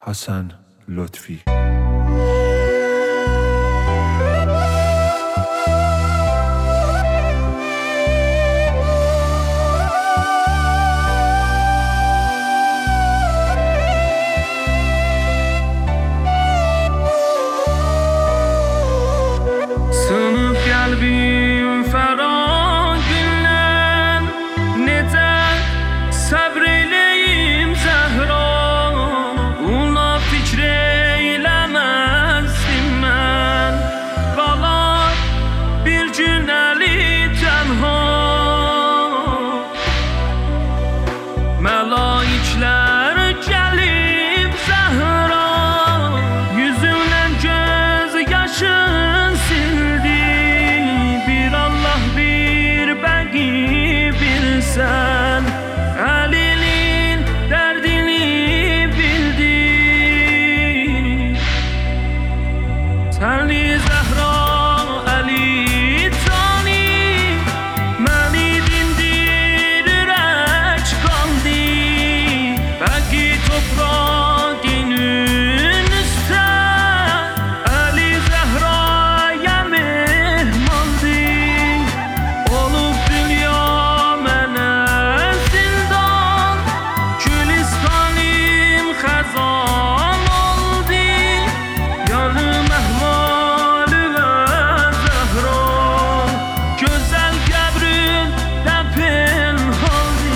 Hasan Lotfi. Sınıp kalbim ferah gündən Necə səbreyləyim Zəhra Ona fikr eyləməzdim mən Qalar bir gün əli tənha Mələiklər gəlib Zəhra Yüzündən göz yaşın sildi Bir Allah bir bəqi bir sən Əlinin dərdini bildi Səni Zəhra Əli cani Məni dindirir ək qaldı Bəqi topraq günün üstə Əli Zəhraya mehmandı Olub dünya mənə zindan Gülistanım xəzan oldu Yanım əhvalı və Zəhra Gözəl qəbrin də pinhandı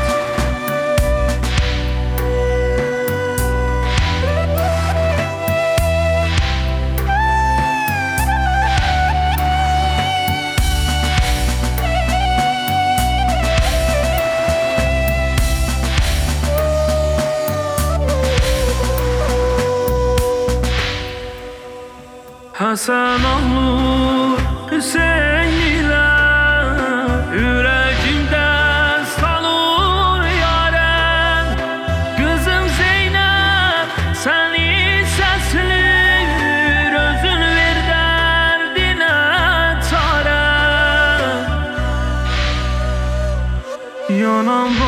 Hasan oğlu Hüseyin ilə Ürəkimdə salur yarən Qızım Zeynəb səni səslir Özün ver dərdinə çarə Yanan